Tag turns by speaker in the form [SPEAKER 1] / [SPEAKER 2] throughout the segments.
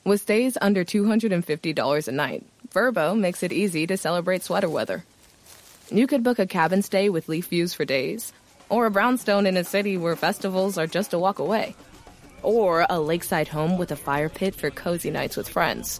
[SPEAKER 1] With stays under $250 a night, Vrbo makes it easy to celebrate sweater weather. You could book a cabin stay with leaf views for days, or a brownstone in a city where festivals are just a walk away, or a lakeside home with a fire pit for cozy nights with friends.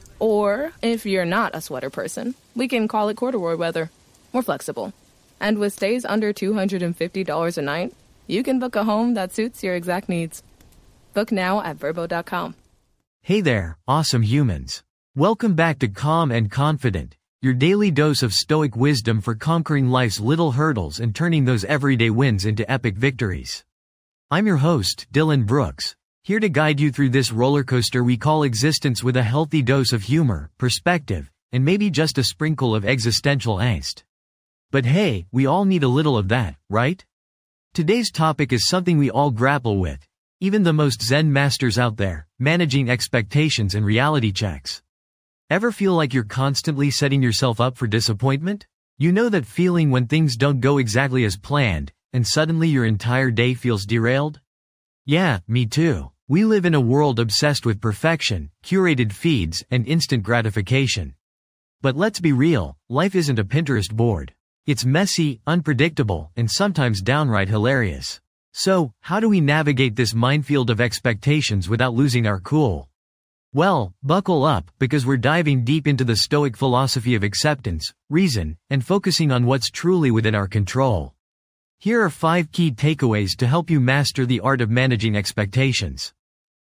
[SPEAKER 1] Or, if you're not a sweater person, we can call it corduroy weather. We're flexible. And with stays under $250 a night, you can book a home that suits your exact needs. Book now at Vrbo.com.
[SPEAKER 2] Hey there, awesome humans. Welcome back to Calm and Confident, your daily dose of stoic wisdom for conquering life's little hurdles and turning those everyday wins into epic victories. I'm your host, Dylan Brooks, here to guide you through this roller coaster we call existence with a healthy dose of humor, perspective, and maybe just a sprinkle of existential angst. But hey, we all need a little of that, right? Today's topic is something we all grapple with, even the most Zen masters out there, managing expectations and reality checks. Ever feel like you're constantly setting yourself up for disappointment? You know that feeling when things don't go exactly as planned, and suddenly your entire day feels derailed? Yeah, me too. We live in a world obsessed with perfection, curated feeds, and instant gratification. But let's be real, life isn't a Pinterest board. It's messy, unpredictable, and sometimes downright hilarious. So, how do we navigate this minefield of expectations without losing our cool? Well, buckle up, because we're diving deep into the Stoic philosophy of acceptance, reason, and focusing on what's truly within our control. Here are 5 key takeaways to help you master the art of managing expectations.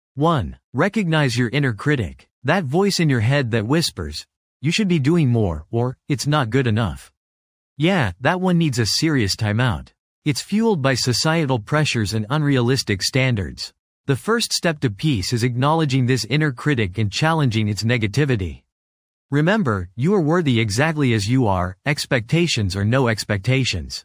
[SPEAKER 2] 1. Recognize your inner critic, that voice in your head that whispers, "You should be doing more," or "It's not good enough." Yeah, that one needs a serious timeout. It's fueled by societal pressures and unrealistic standards. The first step to peace is acknowledging this inner critic and challenging its negativity. Remember, you are worthy exactly as you are, expectations or no expectations.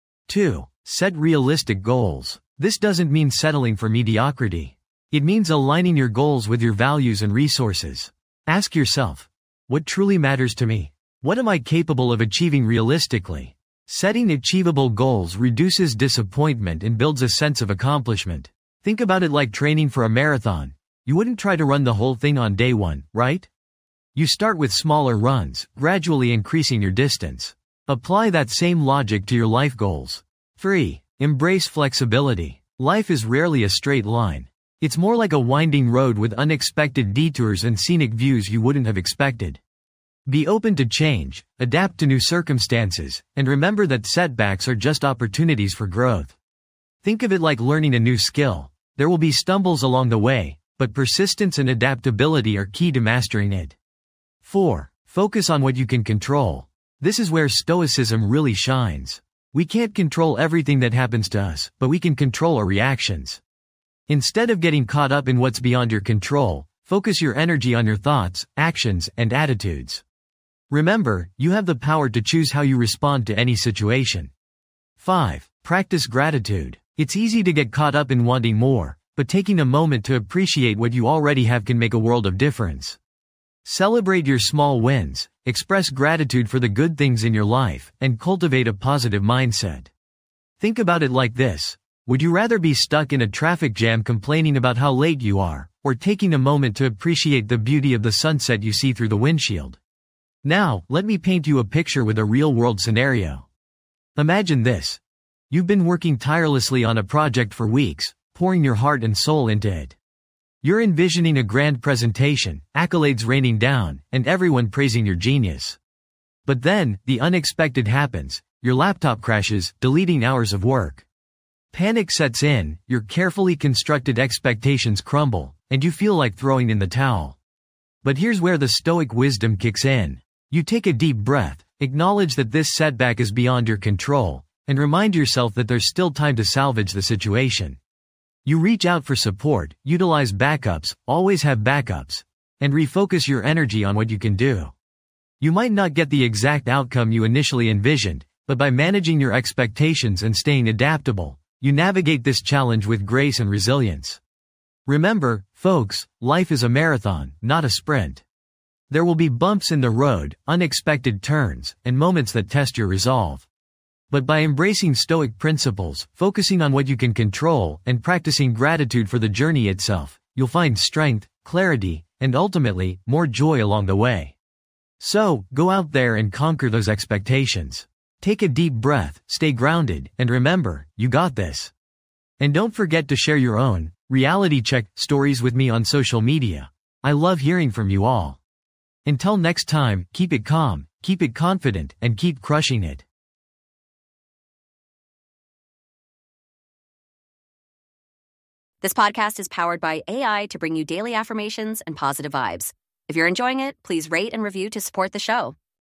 [SPEAKER 2] 2. Set realistic goals. This doesn't mean settling for mediocrity. It means aligning your goals with your values and resources. Ask yourself, what truly matters to me? What am I capable of achieving realistically? Setting achievable goals reduces disappointment and builds a sense of accomplishment. Think about it like training for a marathon. You wouldn't try to run the whole thing on day one, right? You start with smaller runs, gradually increasing your distance. Apply that same logic to your life goals. 3. Embrace flexibility. Life is rarely a straight line. It's more like a winding road with unexpected detours and scenic views you wouldn't have expected. Be open to change, adapt to new circumstances, and remember that setbacks are just opportunities for growth. Think of it like learning a new skill. There will be stumbles along the way, but persistence and adaptability are key to mastering it. 4. Focus on what you can control. This is where Stoicism really shines. We can't control everything that happens to us, but we can control our reactions. Instead of getting caught up in what's beyond your control, focus your energy on your thoughts, actions, and attitudes. Remember, you have the power to choose how you respond to any situation. 5. Practice gratitude. It's easy to get caught up in wanting more, but taking a moment to appreciate what you already have can make a world of difference. Celebrate your small wins, express gratitude for the good things in your life, and cultivate a positive mindset. Think about it like this. Would you rather be stuck in a traffic jam complaining about how late you are, or taking a moment to appreciate the beauty of the sunset you see through the windshield? Now, let me paint you a picture with a real-world scenario. Imagine this. You've been working tirelessly on a project for weeks, pouring your heart and soul into it. You're envisioning a grand presentation, accolades raining down, and everyone praising your genius. But then, the unexpected happens. Your laptop crashes, deleting hours of work. Panic sets in, your carefully constructed expectations crumble, and you feel like throwing in the towel. But here's where the Stoic wisdom kicks in. You take a deep breath, acknowledge that this setback is beyond your control, and remind yourself that there's still time to salvage the situation. You reach out for support, utilize backups, always have backups, and refocus your energy on what you can do. You might not get the exact outcome you initially envisioned, but by managing your expectations and staying adaptable, you navigate this challenge with grace and resilience. Remember, folks, life is a marathon, not a sprint. There will be bumps in the road, unexpected turns, and moments that test your resolve. But by embracing Stoic principles, focusing on what you can control, and practicing gratitude for the journey itself, you'll find strength, clarity, and ultimately, more joy along the way. So, go out there and conquer those expectations. Take a deep breath, stay grounded, and remember, you got this. And don't forget to share your own reality check stories with me on social media. I love hearing from you all. Until next time, keep it calm, keep it confident, and keep crushing it.
[SPEAKER 3] This podcast is powered by AI to bring you daily affirmations and positive vibes. If you're enjoying it, please rate and review to support the show.